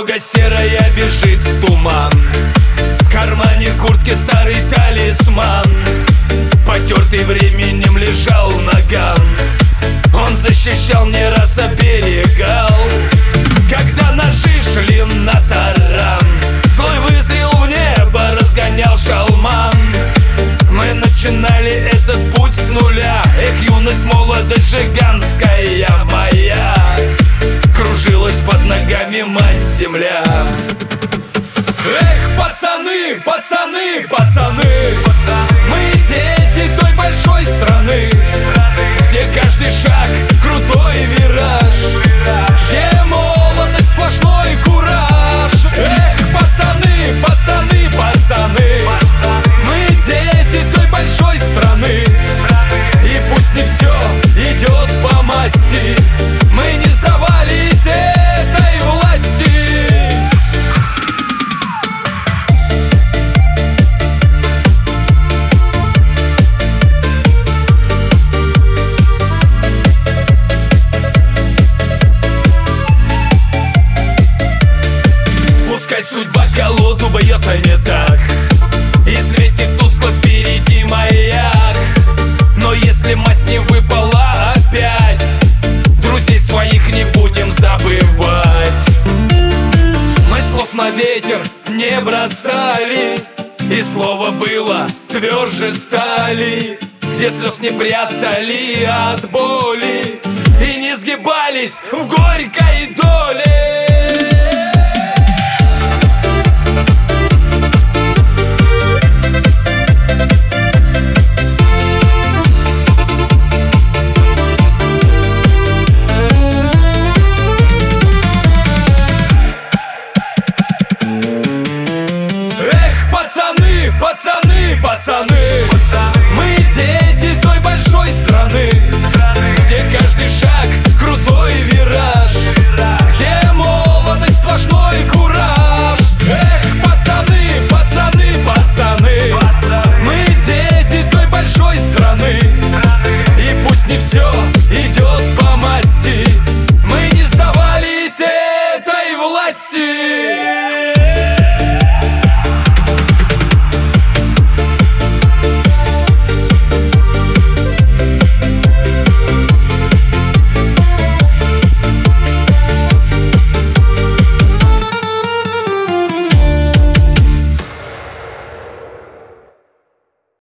Дорога серая бежит в туман, в кармане куртки старый талисман. Потертый временем лежал наган, он защищал, не раз оберегал. Когда ножи шли на таран, злой выстрел в небо разгонял шалман. Мы начинали этот путь с нуля. Эх, юность, молодость жиганская моя, кружилась под ногами мать-земля. Эх, пацаны, пацаны, пацаны, мы дети той большой страны, где каждый шаг крутой вираж, где молодость сплошной кураж. Эх, пацаны, пацаны, пацаны, мы дети той большой страны, и пусть не все идет по масти, мы не сдавались этой власти. Пускай судьба колоду бьет, а не так, и светит тускло впереди маяк. Но если мазь не выпала опять, друзей своих не будем забывать. Мы слов на ветер не бросали, и слово было тверже стали, где слез не прятали от боли и не сгибались в горькой доле. Пацаны, пацаны, мы дети той большой страны, где каждый шаг крутой вираж, где молодость сплошной кураж. Эх, пацаны, пацаны, пацаны, мы дети той большой страны, и пусть не все идет по масти, мы не сдавались этой власти.